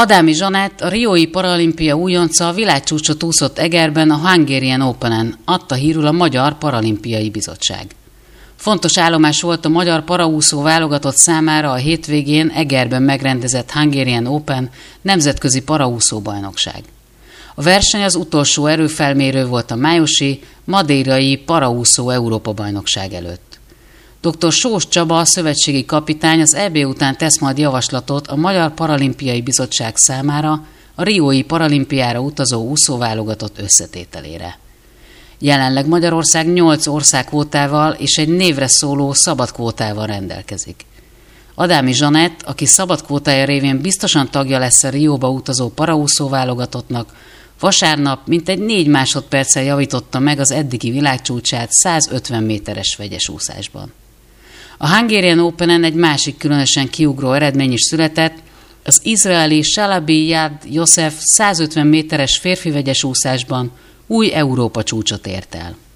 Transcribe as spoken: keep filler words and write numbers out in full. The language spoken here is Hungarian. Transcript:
Adámi Zsanett, a riói paralimpia újonca, a világcsúcsot úszott Egerben a Hungarian Openen, adta hírül a Magyar Paralimpiai Bizottság. Fontos állomás volt a magyar paraúszó válogatott számára a hétvégén Egerben megrendezett Hungarian Open nemzetközi paraúszó bajnokság. A verseny az utolsó erőfelmérő volt a májusi madeirai paraúszó Európa-bajnokság előtt. doktor Sós Csaba, a szövetségi kapitány az é bé után tesz majd javaslatot a Magyar Paralimpiai Bizottság számára a riói paralimpiára utazó úszóválogatott összetételére. Jelenleg Magyarország nyolc országkvótával és egy névre szóló szabadkvótával rendelkezik. Adámi Zsanett, aki szabadkvótája révén biztosan tagja lesz a Rióba utazó paraúszó válogatottnak, vasárnap mintegy négy másodperccel javította meg az eddigi világcsúcsát százötven méteres vegyes úszásban. A Hungarian Openen egy másik különösen kiugró eredmény is született, az izraeli Shalabi Yad Yosef százötven méteres férfi vegyes úszásban új Európa csúcsot ért el.